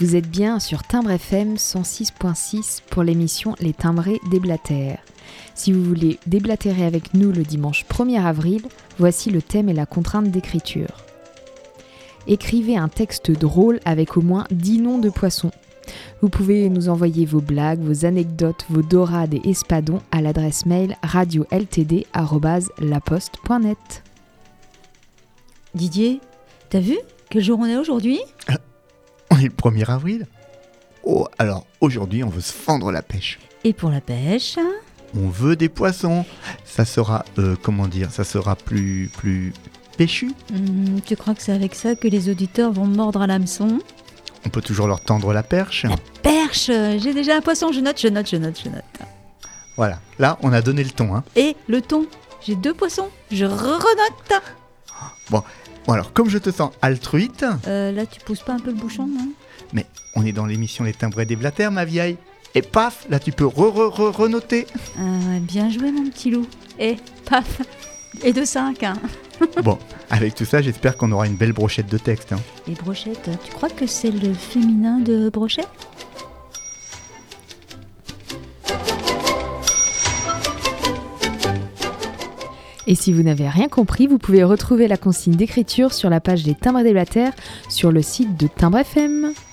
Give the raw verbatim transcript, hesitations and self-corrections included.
Vous êtes bien sur Timbre F M cent six virgule six pour l'émission Les Timbrés déblatèrent. Si vous voulez déblatérer avec nous le dimanche premier avril, voici le thème et la contrainte d'écriture. Écrivez un texte drôle avec au moins dix noms de poissons. Vous pouvez nous envoyer vos blagues, vos anecdotes, vos dorades et espadons à l'adresse mail radio l t d arobase la poste point net. Didier, t'as vu quel jour on est aujourd'hui ? euh, On est le premier avril ? Oh, alors aujourd'hui on veut se fendre la pêche. Et pour la pêche ? On veut des poissons. Ça sera, euh, comment dire, ça sera plus, plus péchu. Mmh, tu crois que c'est avec ça que les auditeurs vont mordre à l'hameçon ? On peut toujours leur tendre la perche. La perche ! J'ai déjà un poisson, je note, je note, je note, je note. Voilà, là on a donné le ton. Hein. Et le thon, j'ai deux poissons, je renote. Bon, bon alors comme je te sens altruite... Euh, là tu pousses pas un peu le bouchon, non ? Mais on est dans l'émission Les Timbrés déblatèrent, ma vieille. Et paf, là tu peux re-re-re-renoter. euh, Bien joué mon petit loup. Et paf, et de cinq. Hein. Bon, avec tout ça, j'espère qu'on aura une belle brochette de texte. Hein. Et brochette, tu crois que c'est le féminin de brochette ? Et si vous n'avez rien compris, vous pouvez retrouver la consigne d'écriture sur la page des Timbrés déblatèrent sur le site de Timbre F M.